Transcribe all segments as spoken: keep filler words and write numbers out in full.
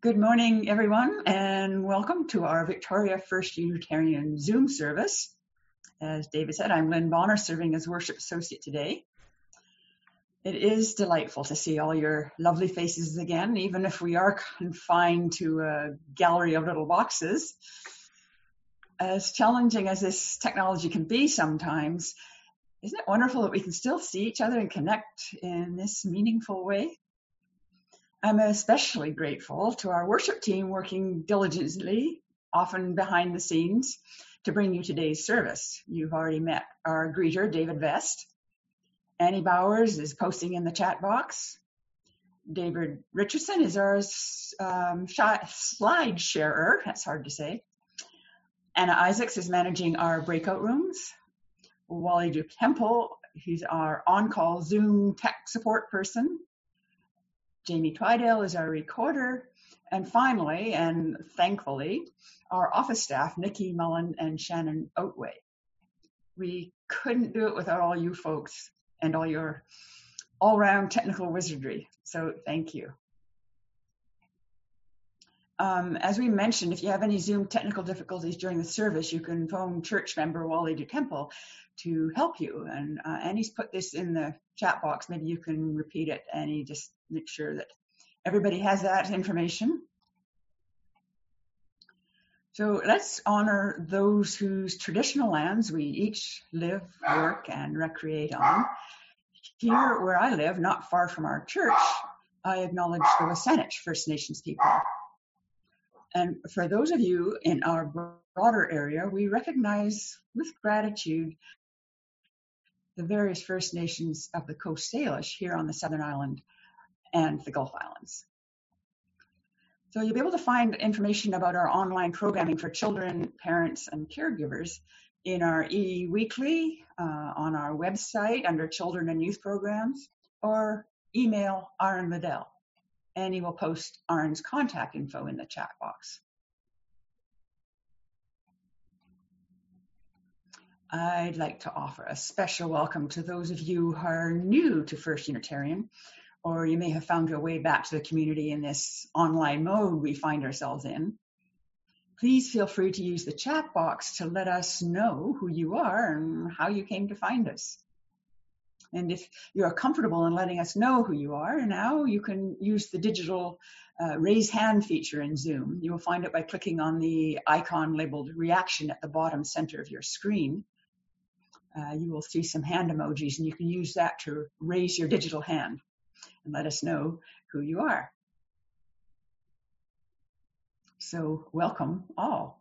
Good morning, everyone, and welcome to our Victoria First Unitarian Zoom service. As David said, I'm Lynn Bonner, serving as Worship Associate today. It is delightful to see all your lovely faces again, even if we are confined to a gallery of little boxes. As challenging as this technology can be sometimes, isn't it wonderful that we can still see each other and connect in this meaningful way? I'm especially grateful to our worship team working diligently, often behind the scenes, to bring you today's service. You've already met our greeter, David Vest. Annie Bowers is posting in the chat box. David Richardson is our um, slide sharer. That's hard to say. Anna Isaacs is managing our breakout rooms. Wally DuTemple, he's our on-call Zoom tech support person. Jamie Twydale is our recorder. And finally, and thankfully, our office staff, Nikki Mullen and Shannon Outway. We couldn't do it without all you folks and all your all-round technical wizardry. So thank you. Um, as we mentioned, if you have any Zoom technical difficulties during the service, you can phone church member Wally DuTemple to help you. And uh, Annie's put this in the chat box. Maybe you can repeat it, Annie, just make sure that everybody has that information. So let's honor those whose traditional lands we each live, work, and recreate on. Here where I live, not far from our church, I acknowledge the WSÁNEĆ First Nations people. And for those of you in our broader area, we recognize with gratitude the various First Nations of the Coast Salish here on the Southern Island and the Gulf Islands. So you'll be able to find information about our online programming for children, parents, and caregivers in our e-weekly, uh, on our website under Children and Youth Programs, or email Aaron Liddell. Annie will post Aaron's contact info in the chat box. I'd like to offer a special welcome to those of you who are new to First Unitarian, or you may have found your way back to the community in this online mode we find ourselves in. Please feel free to use the chat box to let us know who you are and how you came to find us. And if you're comfortable in letting us know who you are, now you can use the digital uh, raise hand feature in Zoom. You will find it by clicking on the icon labeled reaction at the bottom center of your screen. Uh, you will see some hand emojis, and you can use that to raise your digital hand and let us know who you are. So welcome all.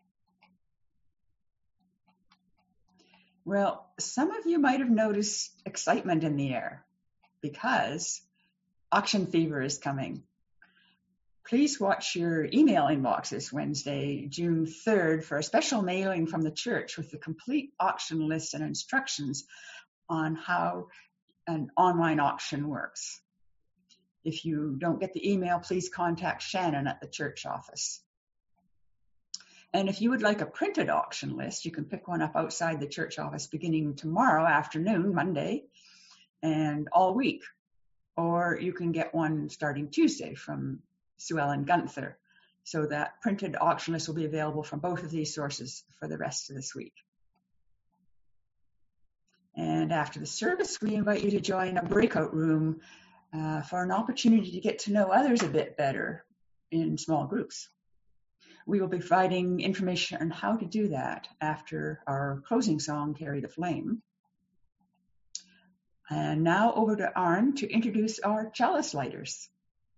Well, some of you might have noticed excitement in the air because auction fever is coming. Please watch your email inboxes Wednesday, June third, for a special mailing from the church with the complete auction list and instructions on how an online auction works. If you don't get the email, please contact Shannon at the church office. And if you would like a printed auction list, you can pick one up outside the church office beginning tomorrow afternoon, Monday, and all week. Or you can get one starting Tuesday from Sue Ellen Gunther. So that printed auction list will be available from both of these sources for the rest of this week. And after the service, we invite you to join a breakout room uh, for an opportunity to get to know others a bit better in small groups. We will be providing information on how to do that after our closing song, Carry the Flame. And now over to Aaron to introduce our chalice lighters.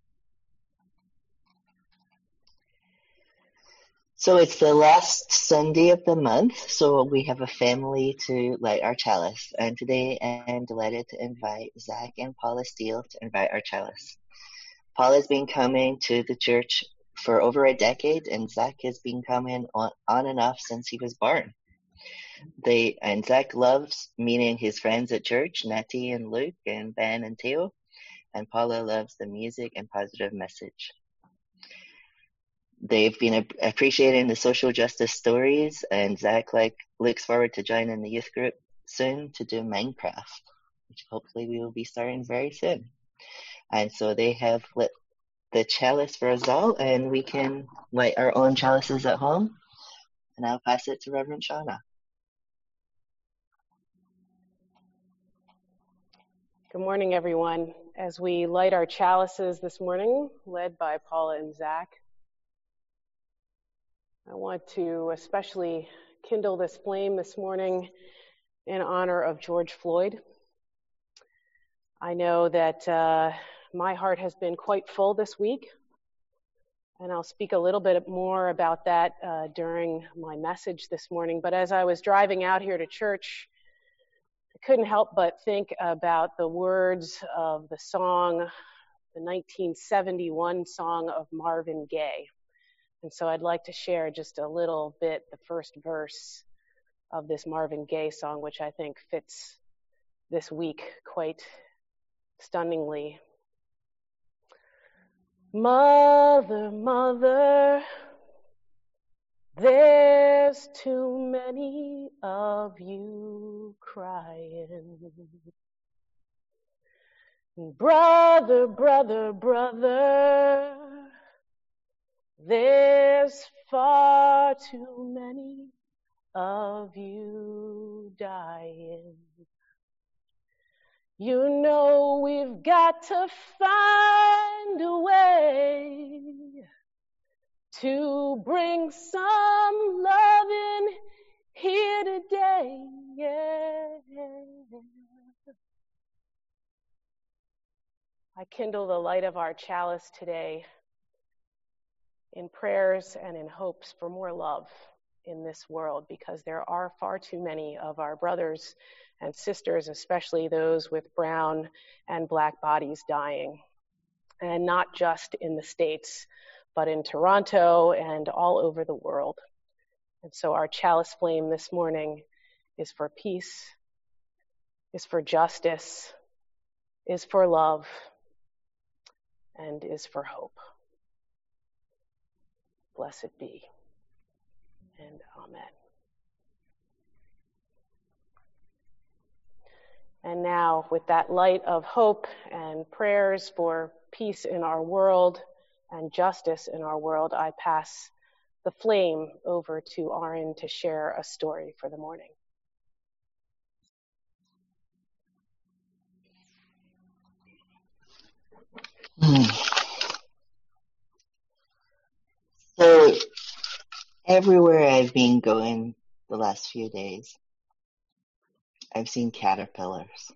So it's the last Sunday of the month, so we have a family to light our chalice. And today I'm delighted to invite Zach and Paula Steele to invite our chalice. Paula's been coming to the church for over a decade, and Zach has been coming on, on and off since he was born. They and Zach loves meeting his friends at church, Nettie and Luke and Ben and Theo, and Paula loves the music and positive message. They've been ap- appreciating the social justice stories, and Zach like looks forward to joining the youth group soon to do Minecraft, which hopefully we will be starting very soon. And so they have lit the chalice for us all, and we can light our own chalices at home. And I'll pass it to Reverend Shauna. Good morning, everyone. As we light our chalices this morning, led by Paula and Zach, I want to especially kindle this flame this morning in honor of George Floyd. I know that uh, my heart has been quite full this week, and I'll speak a little bit more about that uh, during my message this morning. But as I was driving out here to church, I couldn't help but think about the words of the song, the nineteen seventy-one song of Marvin Gaye. And so I'd like to share just a little bit, the first verse of this Marvin Gaye song, which I think fits this week quite stunningly. Mother, mother, there's too many of you crying. Brother, brother, brother, there's far too many of you dying. You know we've got to find a way to bring some love in here today, yeah. I kindle the light of our chalice today in prayers and in hopes for more love in this world, because there are far too many of our brothers and sisters, especially those with brown and black bodies, dying. And not just in the States, but in Toronto and all over the world. And so our chalice flame this morning is for peace, is for justice, is for love, and is for hope. Blessed be, and amen. And now, with that light of hope and prayers for peace in our world and justice in our world, I pass the flame over to Aaron to share a story for the morning. So, everywhere I've been going the last few days, I've seen caterpillars.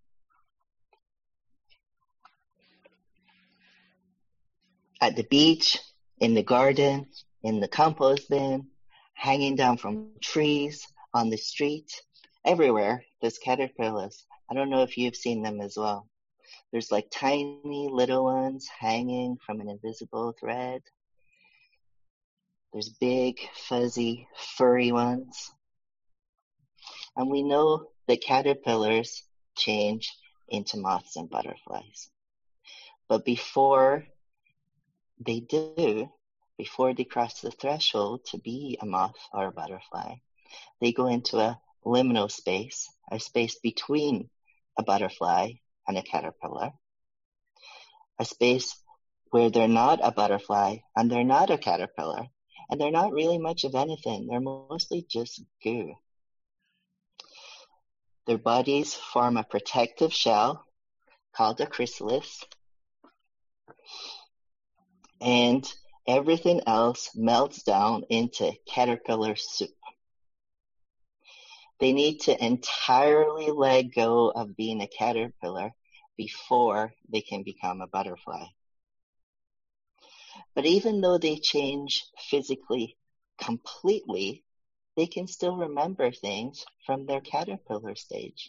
At the beach, in the garden, in the compost bin, hanging down from trees, on the street, everywhere there's caterpillars. I don't know if you've seen them as well. There's like tiny little ones hanging from an invisible thread. There's big, fuzzy, furry ones. And we know that caterpillars change into moths and butterflies. But before they do, before they cross the threshold to be a moth or a butterfly, they go into a liminal space, a space between a butterfly and a caterpillar, a space where they're not a butterfly and they're not a caterpillar, and they're not really much of anything. They're mostly just goo. Their bodies form a protective shell called a chrysalis, and everything else melts down into caterpillar soup. They need to entirely let go of being a caterpillar before they can become a butterfly. But even though they change physically completely, they can still remember things from their caterpillar stage.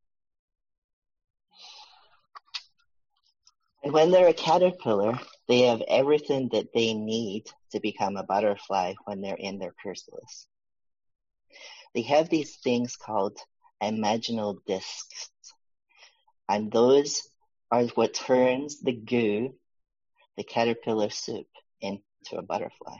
And when they're a caterpillar, they have everything that they need to become a butterfly when they're in their chrysalis. They have these things called imaginal discs, and those are what turns the goo, the caterpillar soup, into a butterfly.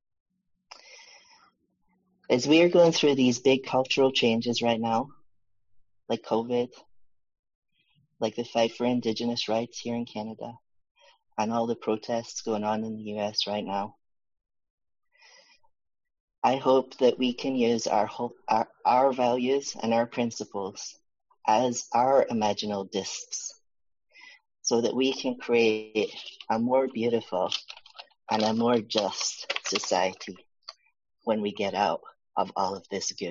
As we are going through these big cultural changes right now, like COVID, like the fight for Indigenous rights here in Canada, and all the protests going on in the U S right now. I hope that we can use our, our, our values and our principles as our imaginal discs so that we can create a more beautiful and a more just society when we get out of all of this goo.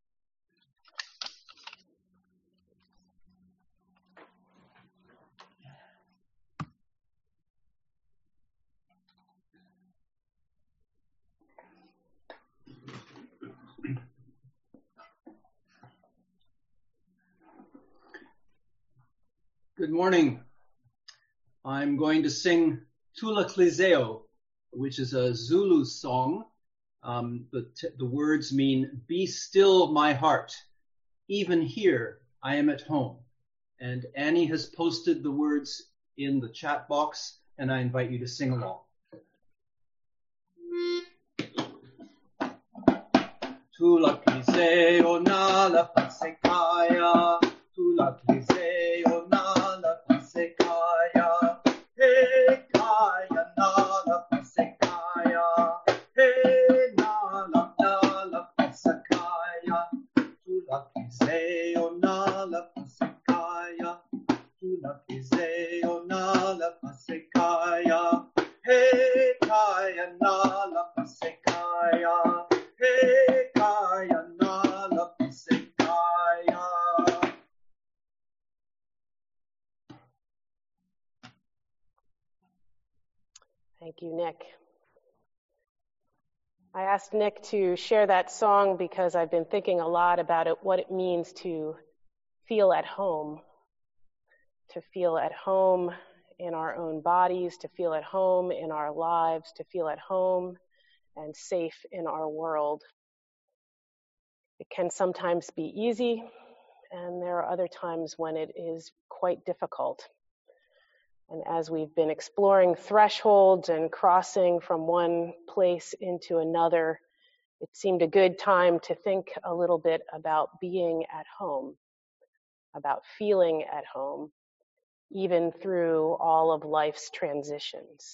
Good morning. I'm going to sing Tula Klizeo, which is a Zulu song. Um, the, t- the words mean, "Be still my heart. Even here, I am at home." And Annie has posted the words in the chat box, and I invite you to sing along. Tula Klizeo na la pasekaya, Tula Klizeo na la pasekaya, hey kaya na la pasekaya, hey na la na la pasekaya, Tula Klizeo na la pasekaya, Tula Klizeo na la pasekaya, hey kaya na la pasekaya, hey kaya na la pasekaya. Thank you, Nick. I asked Nick to share that song because I've been thinking a lot about it, what it means to feel at home, to feel at home in our own bodies, to feel at home in our lives, to feel at home and safe in our world. It can sometimes be easy, and there are other times when it is quite difficult. And as we've been exploring thresholds and crossing from one place into another, it seemed a good time to think a little bit about being at home, about feeling at home, even through all of life's transitions.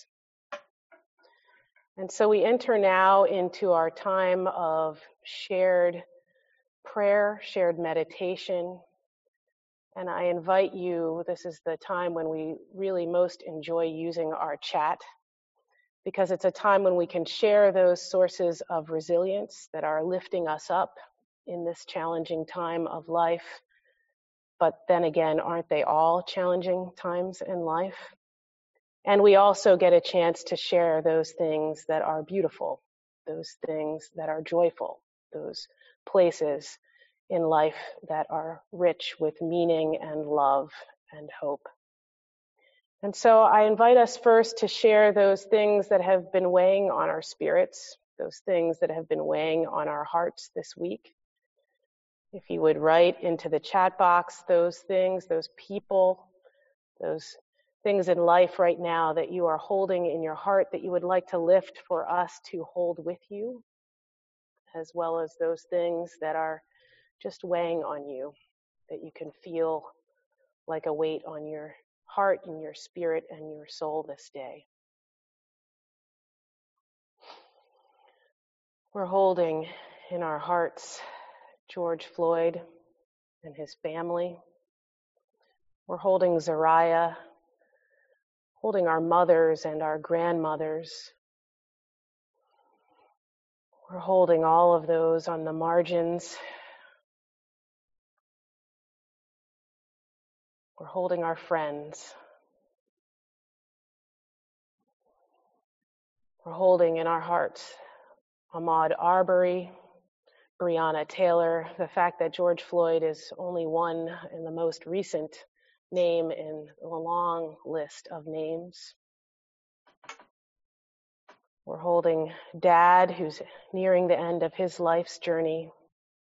And so we enter now into our time of shared prayer, shared meditation. And I invite you, this is the time when we really most enjoy using our chat, because it's a time when we can share those sources of resilience that are lifting us up in this challenging time of life. But then again, aren't they all challenging times in life? And we also get a chance to share those things that are beautiful, those things that are joyful, those places in life that are rich with meaning and love and hope. And so I invite us first to share those things that have been weighing on our spirits, those things that have been weighing on our hearts this week. If you would write into the chat box those things, those people, those things in life right now that you are holding in your heart that you would like to lift for us to hold with you, as well as those things that are just weighing on you, that you can feel like a weight on your heart and your spirit and your soul this day. We're holding in our hearts George Floyd and his family. We're holding Zariah, holding our mothers and our grandmothers. We're holding all of those on the margins. We're holding our friends. We're holding in our hearts Ahmaud Arbery, Breonna Taylor, the fact that George Floyd is only one in the most recent name in a long list of names. We're holding Dad, who's nearing the end of his life's journey.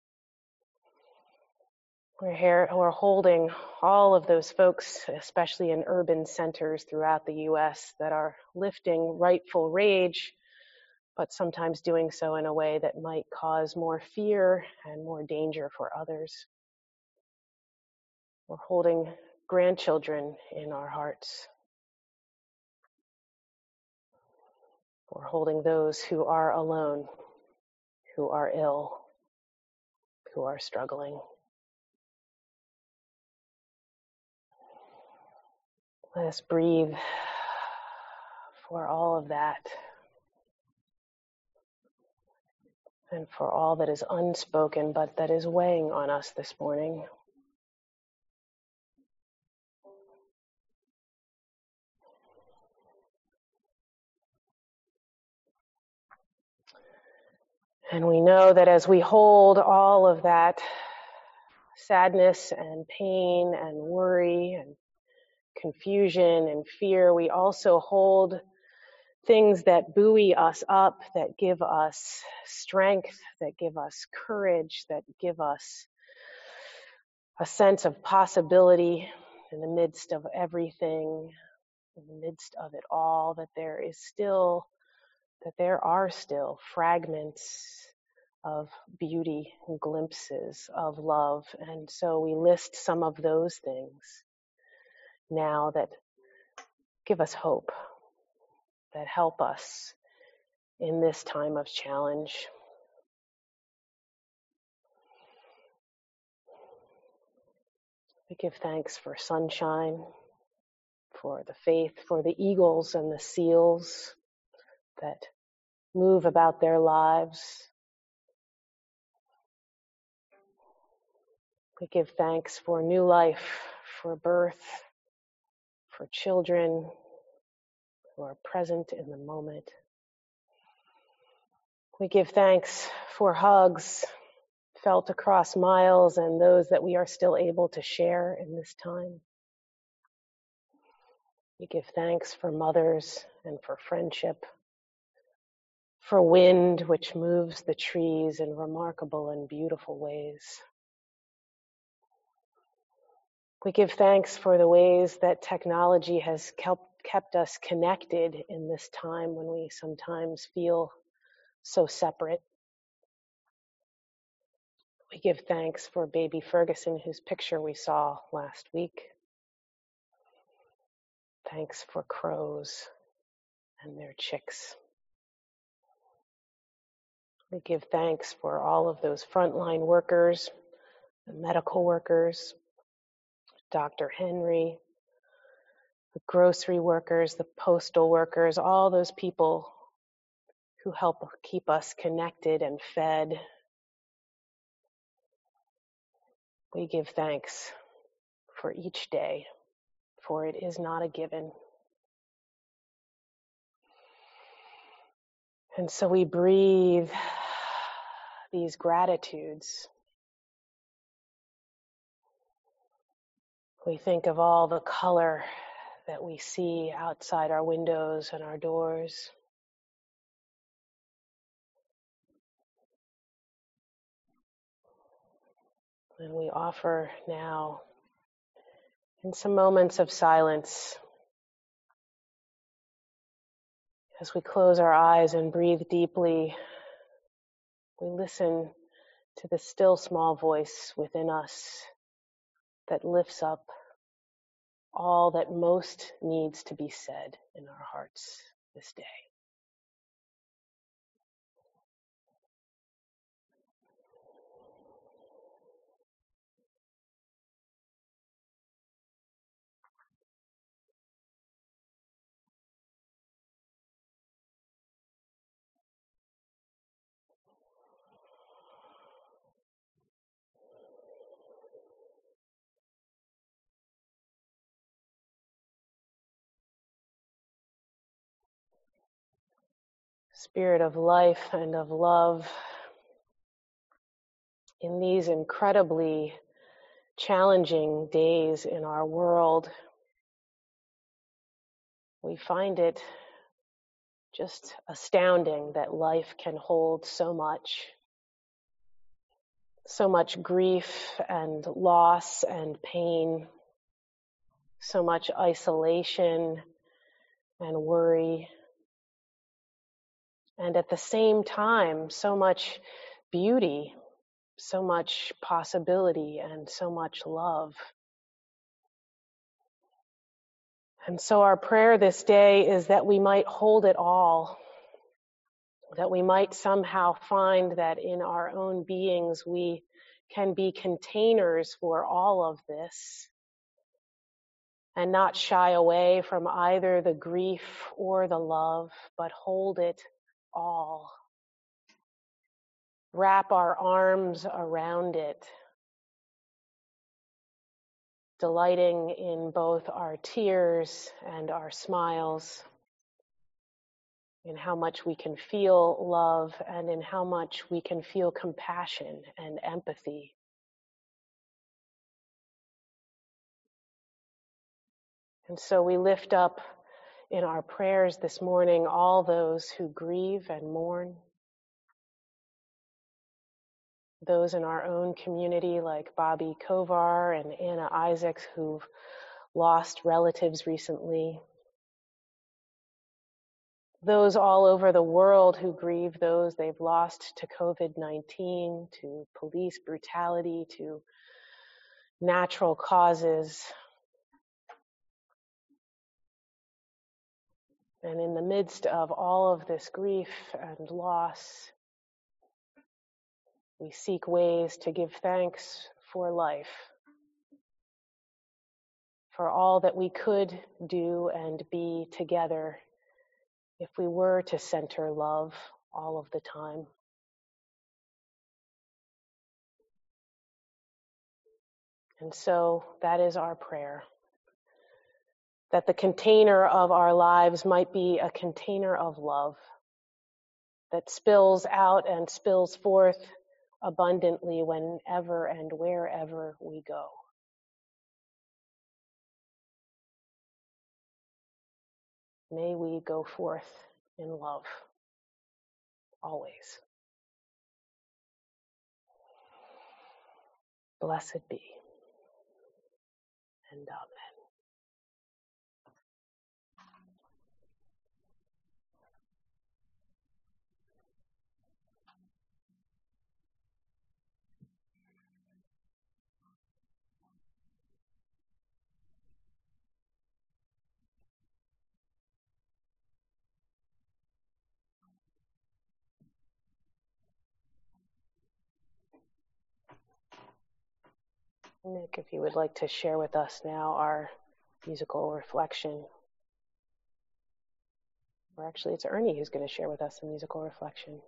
We're here, we're holding all of those folks, especially in urban centers throughout the U S, that are lifting rightful rage, but sometimes doing so in a way that might cause more fear and more danger for others. We're holding grandchildren in our hearts. for holding those who are alone, who are ill, who are struggling. Let us breathe for all of that and for all that is unspoken but that is weighing on us this morning. And we know that as we hold all of that sadness and pain and worry and confusion and fear, we also hold things that buoy us up, that give us strength, that give us courage, that give us a sense of possibility in the midst of everything, in the midst of it all, that there is still, that there are still fragments of beauty and glimpses of love. And so we list some of those things now that give us hope, that help us in this time of challenge. We give thanks for sunshine, for the faith, for the eagles and the seals that move about their lives. We give thanks for new life, for birth, for children who are present in the moment. We give thanks for hugs felt across miles and those that we are still able to share in this time. We give thanks for mothers and for friendship, for wind which moves the trees in remarkable and beautiful ways. We give thanks for the ways that technology has kept, kept us connected in this time when we sometimes feel so separate. We give thanks for baby Ferguson, whose picture we saw last week. Thanks for crows and their chicks. We give thanks for all of those frontline workers, the medical workers, Doctor Henry, the grocery workers, the postal workers, all those people who help keep us connected and fed. We give thanks for each day, for it is not a given. And so we breathe these gratitudes. We think of all the color that we see outside our windows and our doors. And we offer now, in some moments of silence, as we close our eyes and breathe deeply, we listen to the still small voice within us that lifts up all that most needs to be said in our hearts this day. Spirit of life and of love, in these incredibly challenging days in our world, we find it just astounding that life can hold so much, so much grief and loss and pain, so much isolation and worry. And at the same time, so much beauty, so much possibility, and so much love. And so our prayer this day is that we might hold it all, that we might somehow find that in our own beings we can be containers for all of this and not shy away from either the grief or the love, but hold it all. Wrap our arms around it, delighting in both our tears and our smiles, in how much we can feel love and in how much we can feel compassion and empathy. And so we lift up in our prayers this morning all those who grieve and mourn, those in our own community like Bobby Kovar and Anna Isaacs who've lost relatives recently, those all over the world who grieve those they've lost to covid nineteen, to police brutality, to natural causes. And in the midst of all of this grief and loss, we seek ways to give thanks for life, for all that we could do and be together if we were to center love all of the time. And so that is our prayer, that the container of our lives might be a container of love that spills out and spills forth abundantly whenever and wherever we go. May we go forth in love, always. Blessed be, and amen. Nick, if you would like to share with us now our musical reflection. Or actually, it's Ernie who's going to share with us the musical reflection.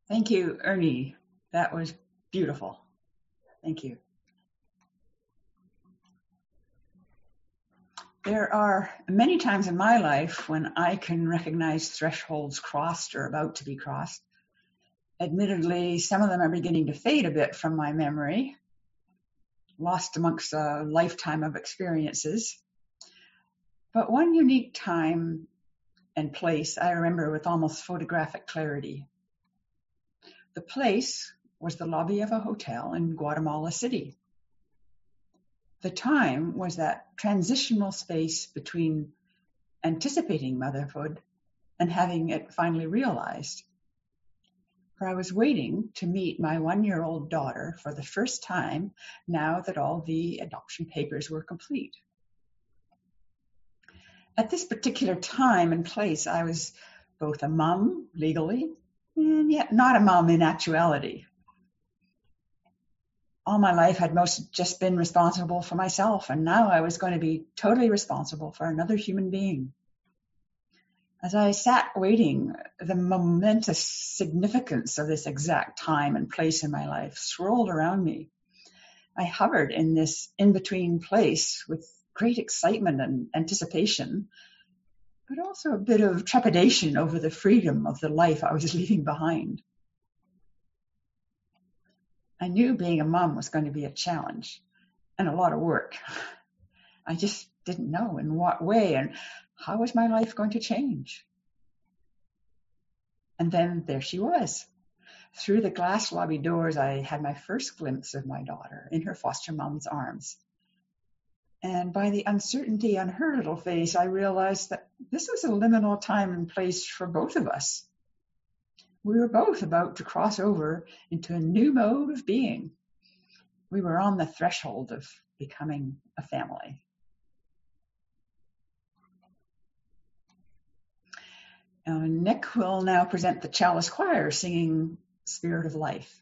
Thank you, Ernie. That was beautiful. Thank you. There are many times in my life when I can recognize thresholds crossed or about to be crossed. Admittedly, some of them are beginning to fade a bit from my memory, lost amongst a lifetime of experiences. But one unique time and place I remember with almost photographic clarity. The place was the lobby of a hotel in Guatemala City. The time was that transitional space between anticipating motherhood and having it finally realized. For I was waiting to meet my one-year-old daughter for the first time now that all the adoption papers were complete. At this particular time and place, I was both a mom legally and yet not a mom in actuality. All my life I'd most just been responsible for myself, and now I was going to be totally responsible for another human being. As I sat waiting, the momentous significance of this exact time and place in my life swirled around me. I hovered in this in-between place with great excitement and anticipation, but also a bit of trepidation over the freedom of the life I was leaving behind. I knew being a mom was going to be a challenge and a lot of work. I just didn't know in what way and how was my life going to change. And then there she was. Through the glass lobby doors, I had my first glimpse of my daughter in her foster mom's arms. And by the uncertainty on her little face, I realized that this was a liminal time and place for both of us. We were both about to cross over into a new mode of being. We were on the threshold of becoming a family. Now, Nick will now present the Chalice Choir singing Spirit of Life.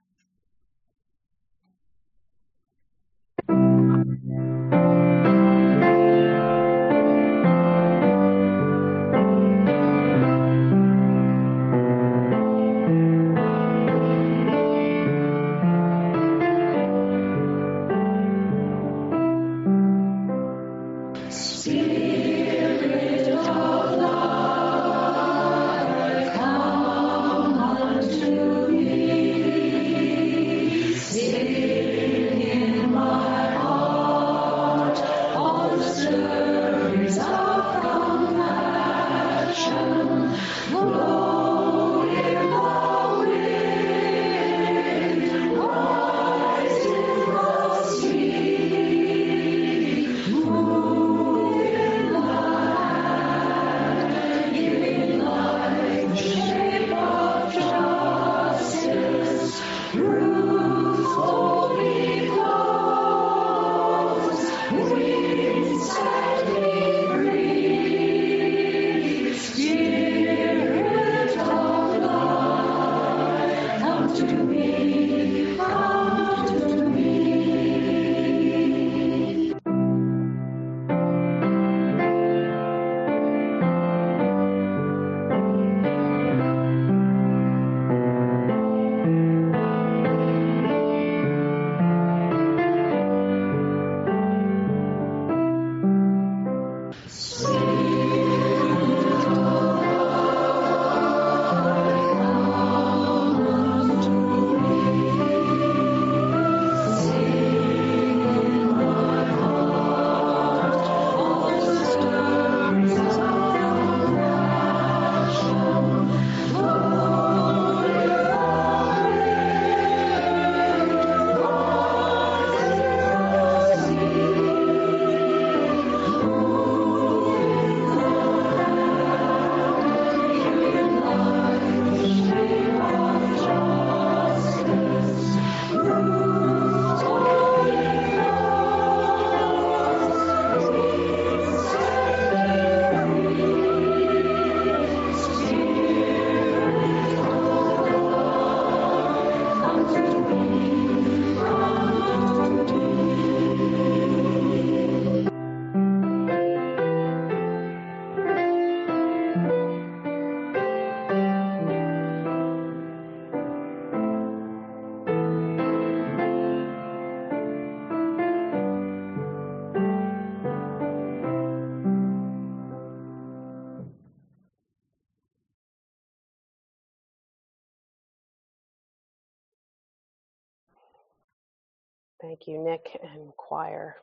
Thank you, Nick and choir.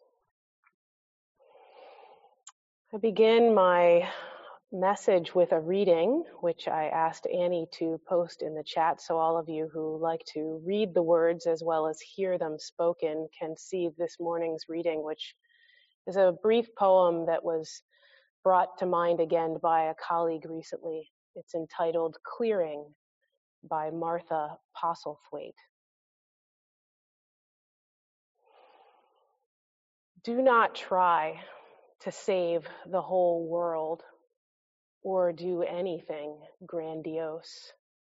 I begin my message with a reading, which I asked Annie to post in the chat so all of you who like to read the words as well as hear them spoken can see this morning's reading, which is a brief poem that was brought to mind again by a colleague recently. It's entitled Clearing by Martha Postlethwaite. Do not try to save the whole world or do anything grandiose.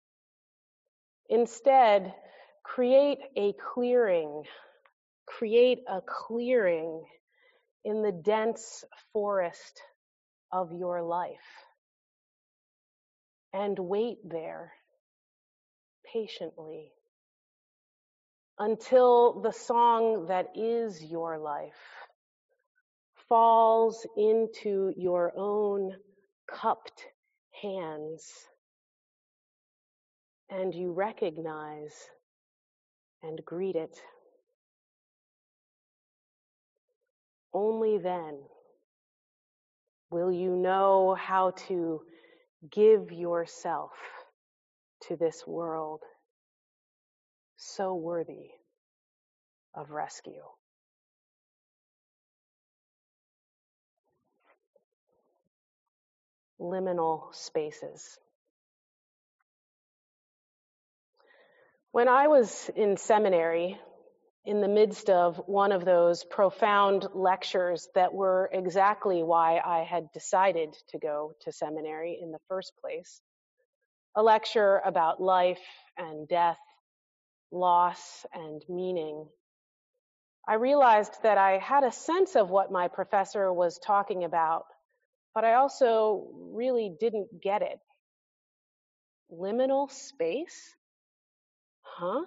Instead, create a clearing, create a clearing in the dense forest of your life and wait there patiently until the song that is your life falls into your own cupped hands and you recognize and greet it. Only then will you know how to give yourself to this world so worthy of rescue. Liminal spaces. When I was in seminary, in the midst of one of those profound lectures that were exactly why I had decided to go to seminary in the first place, a lecture about life and death, loss and meaning, I realized that I had a sense of what my professor was talking about, but I also really didn't get it. Liminal space? Huh?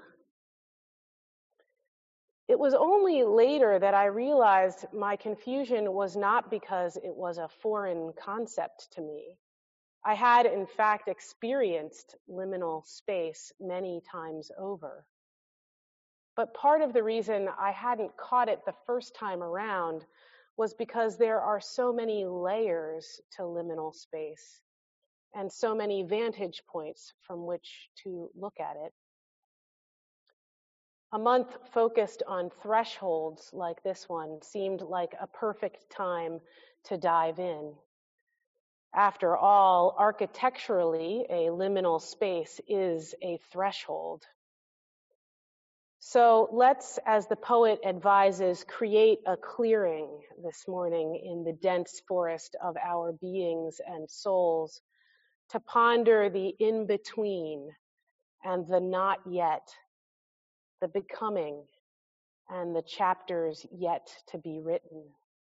It was only later that I realized my confusion was not because it was a foreign concept to me. I had, in fact, experienced liminal space many times over. But part of the reason I hadn't caught it the first time around was because there are so many layers to liminal space and so many vantage points from which to look at it. A month focused on thresholds like this one seemed like a perfect time to dive in. After all, architecturally, a liminal space is a threshold. So let's, as the poet advises, create a clearing this morning in the dense forest of our beings and souls to ponder the in-between and the not yet, the becoming and the chapters yet to be written.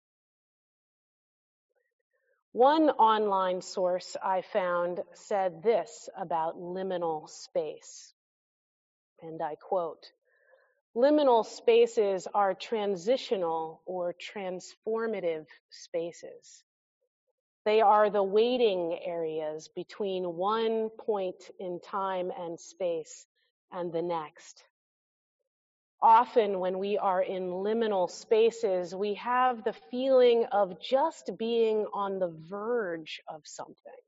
One online source I found said this about liminal space, and I quote, "Liminal spaces are transitional or transformative spaces. They are the waiting areas between one point in time and space and the next. Often when we are in liminal spaces, we have the feeling of just being on the verge of something.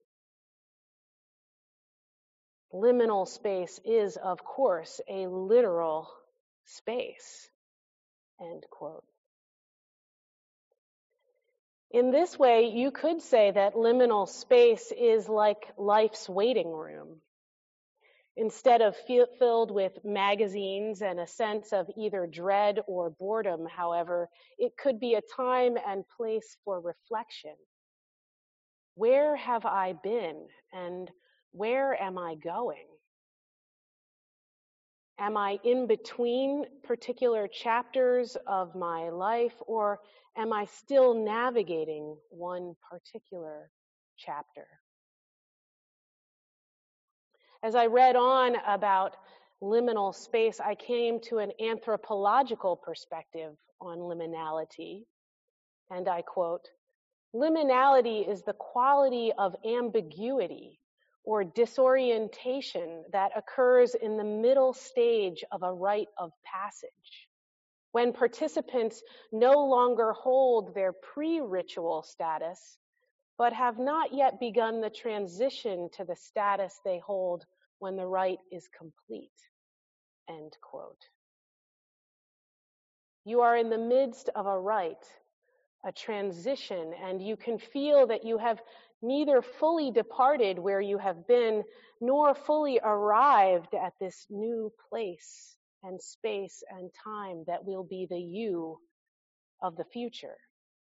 Liminal space is, of course, a literal space." End quote. In this way, you could say that liminal space is like life's waiting room. Instead of f- filled with magazines and a sense of either dread or boredom, however, it could be a time and place for reflection. Where have I been and where am I going? Am I in between particular chapters of my life, or am I still navigating one particular chapter? As I read on about liminal space, I came to an anthropological perspective on liminality, and I quote, "Liminality is the quality of ambiguity or disorientation that occurs in the middle stage of a rite of passage. when participants no longer hold their pre-ritual status, but have not yet begun the transition to the status they hold when the rite is complete. End quote. You are in the midst of a rite, a transition, and you can feel that you have neither fully departed where you have been, nor fully arrived at this new place and space and time that will be the you of the future.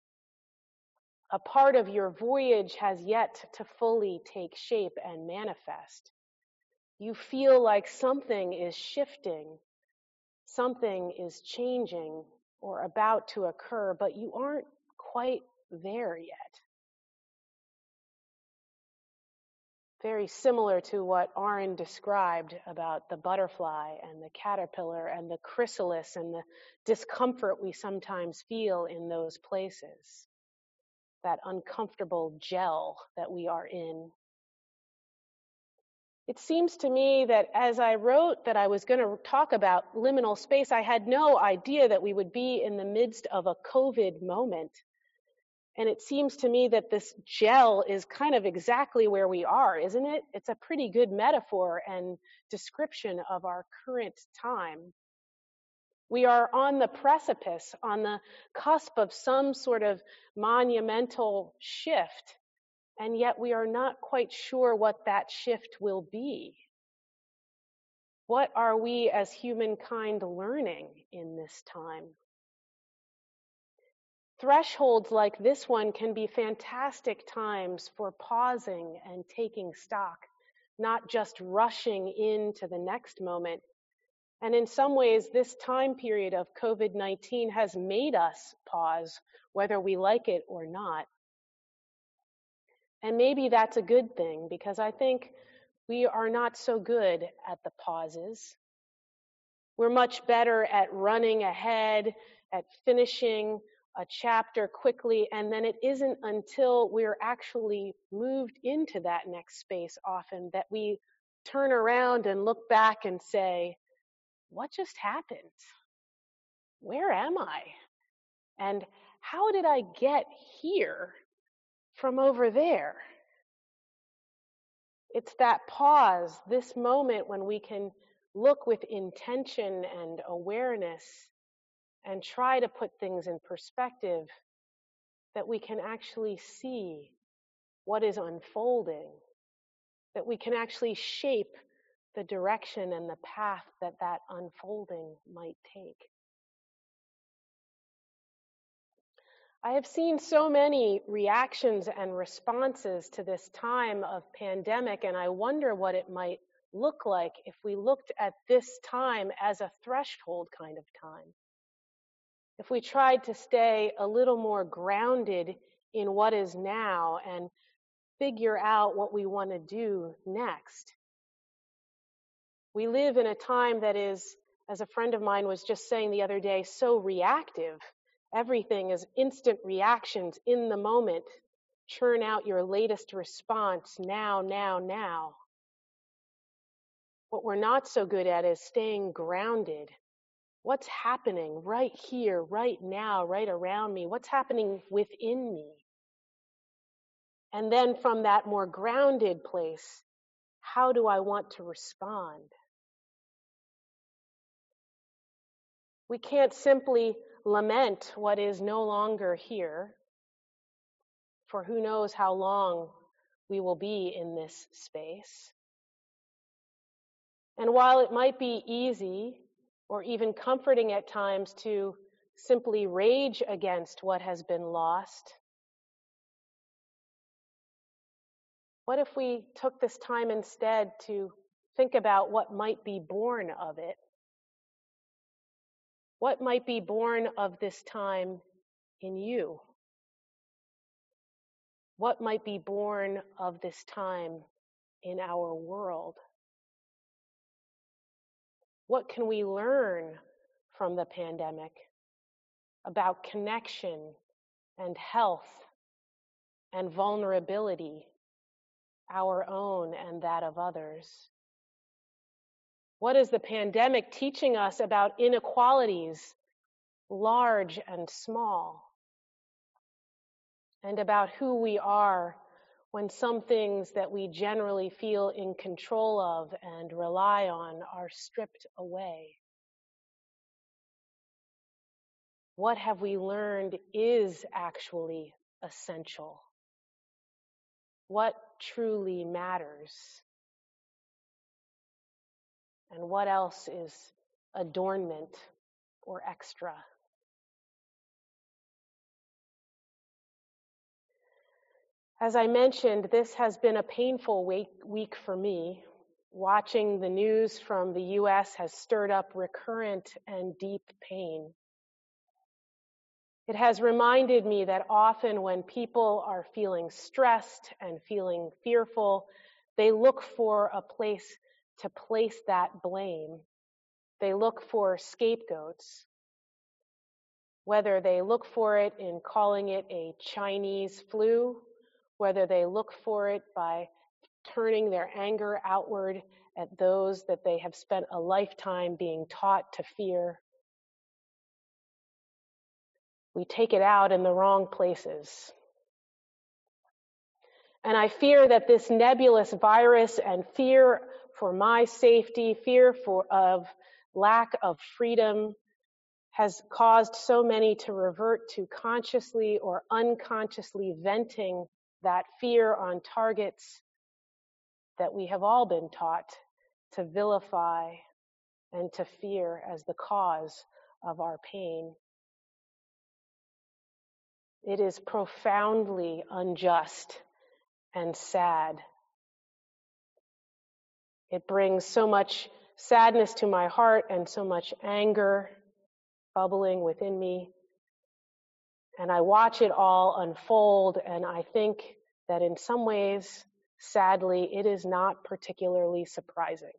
A part of your voyage has yet to fully take shape and manifest. You feel like something is shifting, something is changing or about to occur, but you aren't quite there yet. Very similar to what Aaron described about the butterfly and the caterpillar and the chrysalis and the discomfort we sometimes feel in those places, that uncomfortable gel that we are in. It seems to me that as I wrote that I was going to talk about liminal space, I had no idea that we would be in the midst of a COVID moment. And it seems to me that this gel is kind of exactly where we are, isn't it? It's a pretty good metaphor and description of our current time. We are on the precipice, on the cusp of some sort of monumental shift, and yet we are not quite sure what that shift will be. What are we as humankind learning in this time? Thresholds like this one can be fantastic times for pausing and taking stock, not just rushing into the next moment. And in some ways, this time period of COVID nineteen has made us pause, whether we like it or not. And maybe that's a good thing, because I think we are not so good at the pauses. We're much better at running ahead, at finishing a chapter quickly, and then it isn't until we're actually moved into that next space often that we turn around and look back and say, what just happened? Where am I? And how did I get here from over there? It's that pause, this moment when we can look with intention and awareness and try to put things in perspective, that we can actually see what is unfolding, that we can actually shape the direction and the path that that unfolding might take. I have seen so many reactions and responses to this time of pandemic, and I wonder what it might look like if we looked at this time as a threshold kind of time. If we tried to stay a little more grounded in what is now and figure out what we want to do next. We live in a time that is, as a friend of mine was just saying the other day, so reactive. Everything is instant reactions in the moment. Churn out your latest response now, now, now. What we're not so good at is staying grounded. What's happening right here, right now, right around me? What's happening within me? And then from that more grounded place, how do I want to respond? We can't simply lament what is no longer here, for who knows how long we will be in this space. And while it might be easy or even comforting at times to simply rage against what has been lost, what if we took this time instead to think about what might be born of it? What might be born of this time in you? What might be born of this time in our world? What can we learn from the pandemic about connection and health and vulnerability, our own and that of others? What is the pandemic teaching us about inequalities large and small, and about who we are when some things that we generally feel in control of and rely on are stripped away. What have we learned is actually essential? What truly matters? And what else is adornment or extra? As I mentioned, this has been a painful week, week for me. Watching the news from the U S has stirred up recurrent and deep pain. It has reminded me that often when people are feeling stressed and feeling fearful, they look for a place to place that blame. They look for scapegoats. Whether they look for it in calling it a Chinese flu, whether they look for it by turning their anger outward at those that they have spent a lifetime being taught to fear. We take it out in the wrong places. And I fear that this nebulous virus and fear for my safety, fear for of lack of freedom, has caused so many to revert to consciously or unconsciously venting that fear on targets that we have all been taught to vilify and to fear as the cause of our pain. It is profoundly unjust and sad. It brings so much sadness to my heart and so much anger bubbling within me. And I watch it all unfold, and I think that in some ways, sadly, it is not particularly surprising.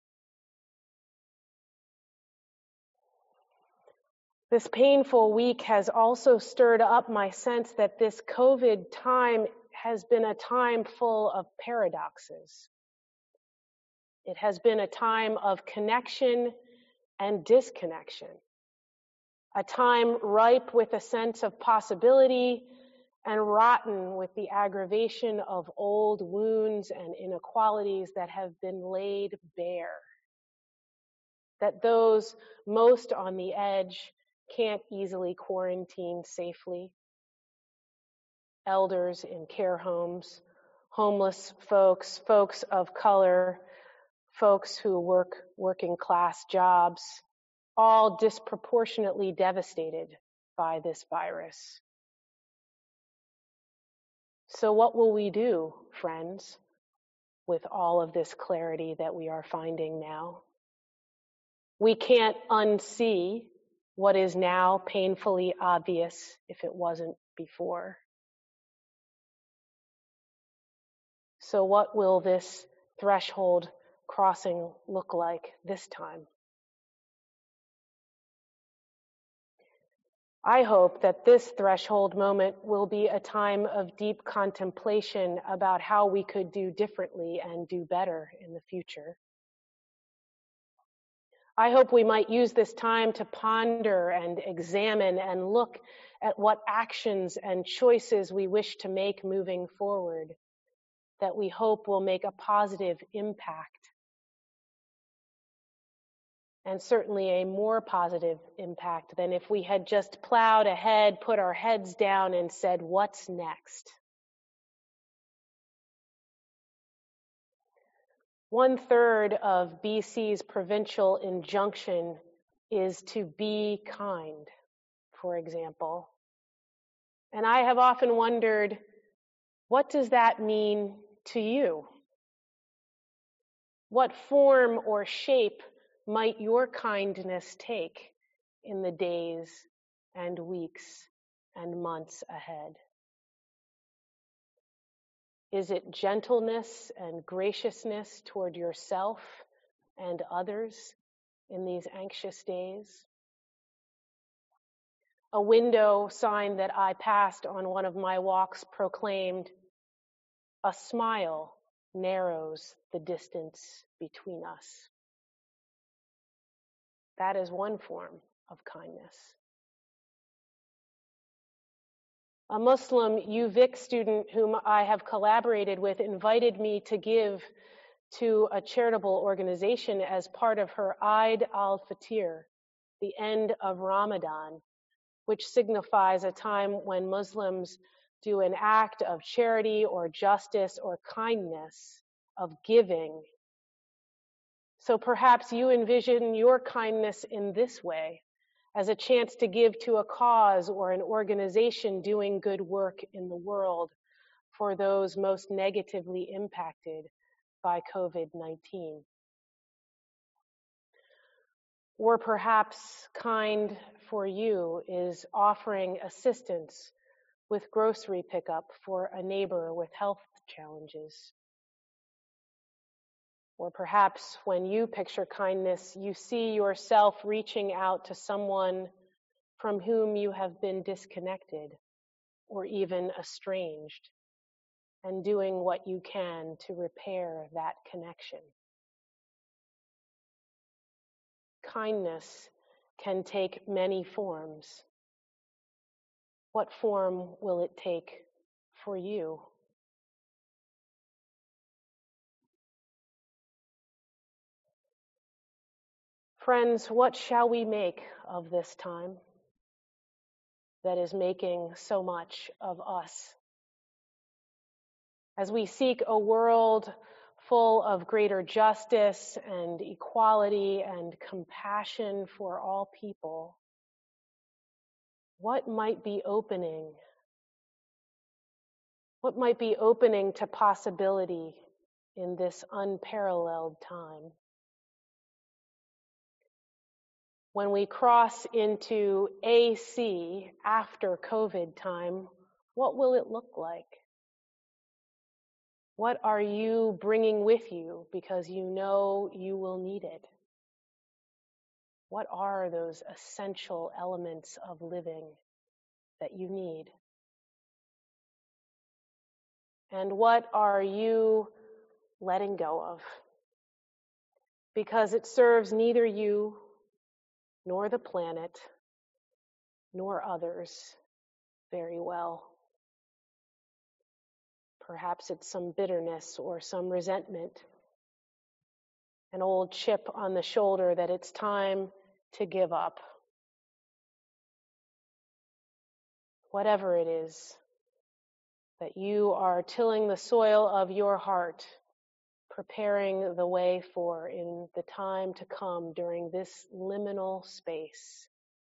This painful week has also stirred up my sense that this COVID time has been a time full of paradoxes. It has been a time of connection and disconnection, a time ripe with a sense of possibility and rotten with the aggravation of old wounds and inequalities that have been laid bare, that those most on the edge can't easily quarantine safely. Elders in care homes, homeless folks, folks of color, folks who work working class jobs, all disproportionately devastated by this virus. So what will we do, friends, with all of this clarity that we are finding now? We can't unsee what is now painfully obvious if it wasn't before. So what will this threshold crossing look like this time? I hope that this threshold moment will be a time of deep contemplation about how we could do differently and do better in the future. I hope we might use this time to ponder and examine and look at what actions and choices we wish to make moving forward, that we hope will make a positive impact. And certainly a more positive impact than if we had just plowed ahead, put our heads down, and said, "What's next?" One third of B C's provincial injunction is to be kind, for example. And I have often wondered, what does that mean to you? What form or shape might your kindness take in the days and weeks and months ahead? Is it gentleness and graciousness toward yourself and others in these anxious days? A window sign that I passed on one of my walks proclaimed, "A smile narrows the distance between us." That is one form of kindness. A Muslim U Vic student whom I have collaborated with invited me to give to a charitable organization as part of her Eid al-Fitr, the end of Ramadan, which signifies a time when Muslims do an act of charity or justice or kindness, of giving. So perhaps you envision your kindness in this way, as a chance to give to a cause or an organization doing good work in the world for those most negatively impacted by COVID nineteen. Or perhaps kind for you is offering assistance with grocery pickup for a neighbor with health challenges. Or perhaps when you picture kindness, you see yourself reaching out to someone from whom you have been disconnected or even estranged, and doing what you can to repair that connection. Kindness can take many forms. What form will it take for you? Friends, what shall we make of this time that is making so much of us? As we seek a world full of greater justice and equality and compassion for all people, what might be opening? What might be opening to possibility in this unparalleled time? When we cross into A C after COVID time, what will it look like? What are you bringing with you because you know you will need it? What are those essential elements of living that you need? And what are you letting go of? Because it serves neither you nor the planet nor others very well. Perhaps it's some bitterness or some resentment, an old chip on the shoulder that it's time to give up. Whatever it is that you are tilling the soil of your heart, preparing the way for in the time to come during this liminal space.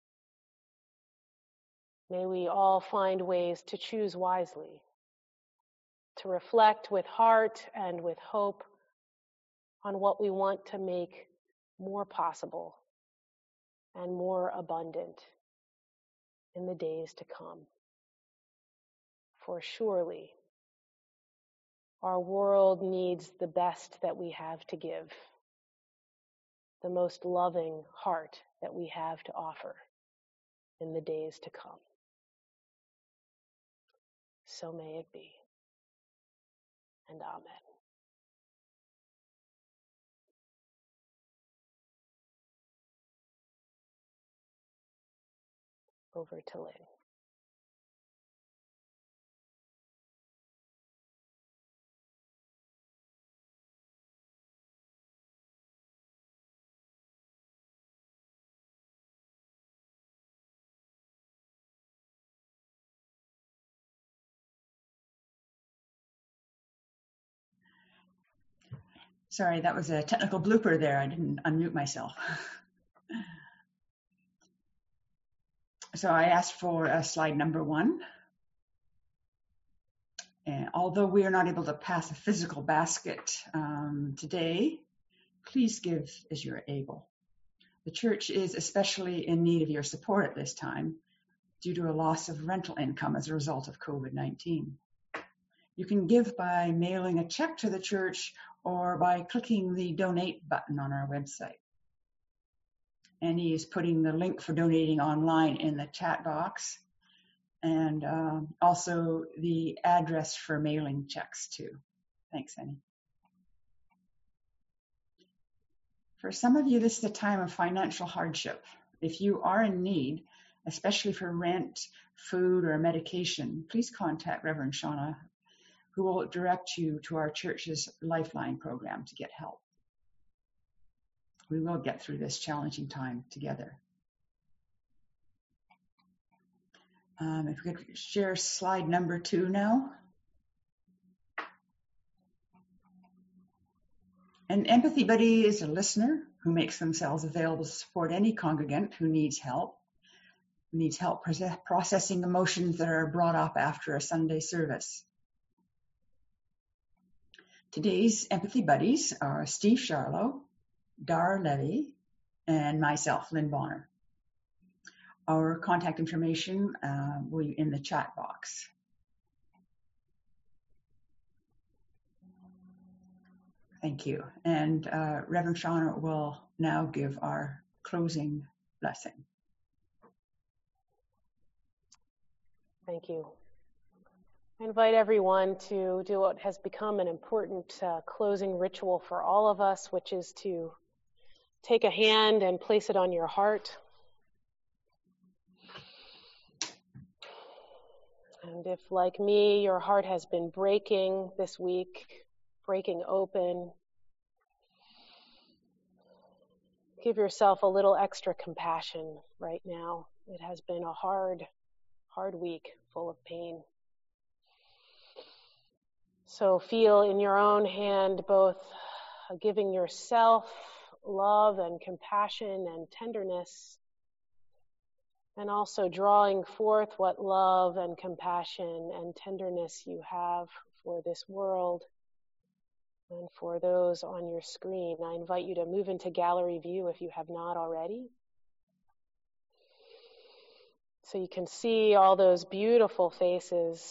May we all find ways to choose wisely, to reflect with heart and with hope on what we want to make more possible and more abundant in the days to come. For surely our world needs the best that we have to give, the most loving heart that we have to offer in the days to come. So may it be. And amen. Over to Lynn. Sorry, that was a technical blooper there. I didn't unmute myself. So I asked for uh, slide number one. And although we are not able to pass a physical basket um, today, please give as you're able. The church is especially in need of your support at this time due to a loss of rental income as a result of COVID nineteen. You can give by mailing a check to the church or by clicking the donate button on our website. Annie is putting the link for donating online in the chat box, and uh, also the address for mailing checks too. Thanks, Annie. For some of you, this is a time of financial hardship. If you are in need, especially for rent food, or medication, please contact Reverend Shauna, who will direct you to our church's Lifeline program to get help. We will get through this challenging time together. Um, if we could share slide number two now. An empathy buddy is a listener who makes themselves available to support any congregant who needs help, who needs help processing emotions that are brought up after a Sunday service. Today's empathy buddies are Steve Charlo, Dar Levy, and myself, Lynn Bonner. Our contact information uh, will be in the chat box. Thank you. And uh, Reverend Shauna will now give our closing blessing. Thank you. I invite everyone to do what has become an important uh, closing ritual for all of us, which is to take a hand and place it on your heart. And if, like me, your heart has been breaking this week, breaking open, give yourself a little extra compassion right now. It has been a hard, hard week full of pain. So feel in your own hand both giving yourself love and compassion and tenderness, and also drawing forth what love and compassion and tenderness you have for this world and for those on your screen. I invite you to move into gallery view if you have not already, so you can see all those beautiful faces.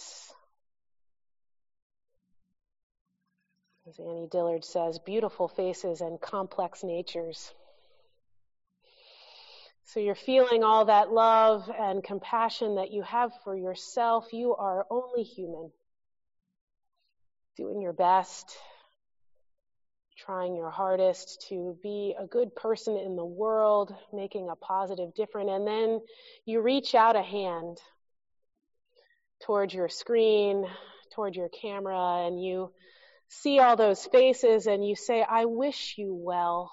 As Annie Dillard says, beautiful faces and complex natures. So you're feeling all that love and compassion that you have for yourself. You are only human, doing your best, trying your hardest to be a good person in the world, making a positive difference. And then you reach out a hand towards your screen, toward your camera, and you see all those faces and you say, I wish you well.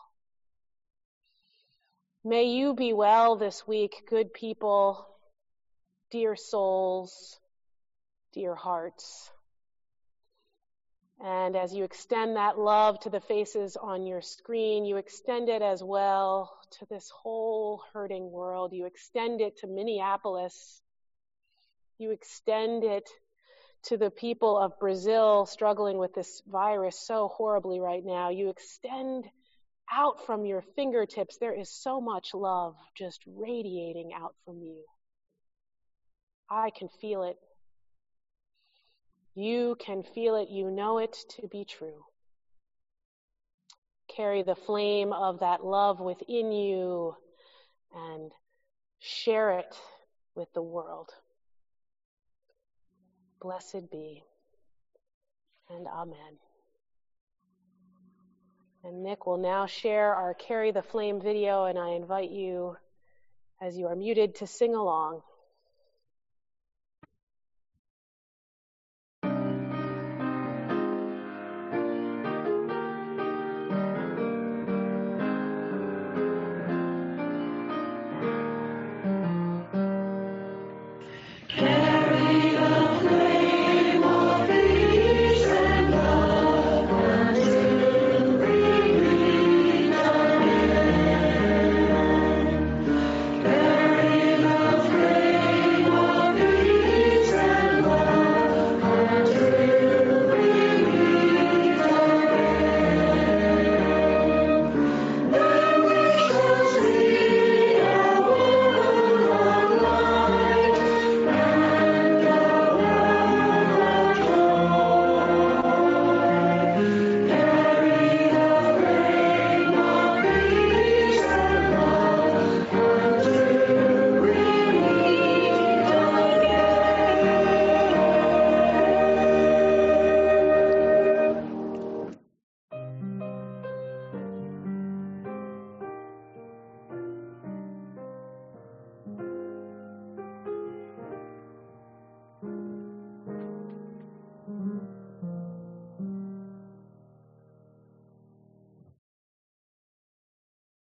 May you be well this week, good people, dear souls, dear hearts. And as you extend that love to the faces on your screen, you extend it as well to this whole hurting world. You extend it to Minneapolis. You extend it to the people of Brazil struggling with this virus so horribly right now. You extend out from your fingertips. There is so much love just radiating out from you. I can feel it. You can feel it. You know it to be true. Carry the flame of that love within you and share it with the world. Blessed be, and amen. And Nick will now share our Carry the Flame video, and I invite you, as you are muted, to sing along.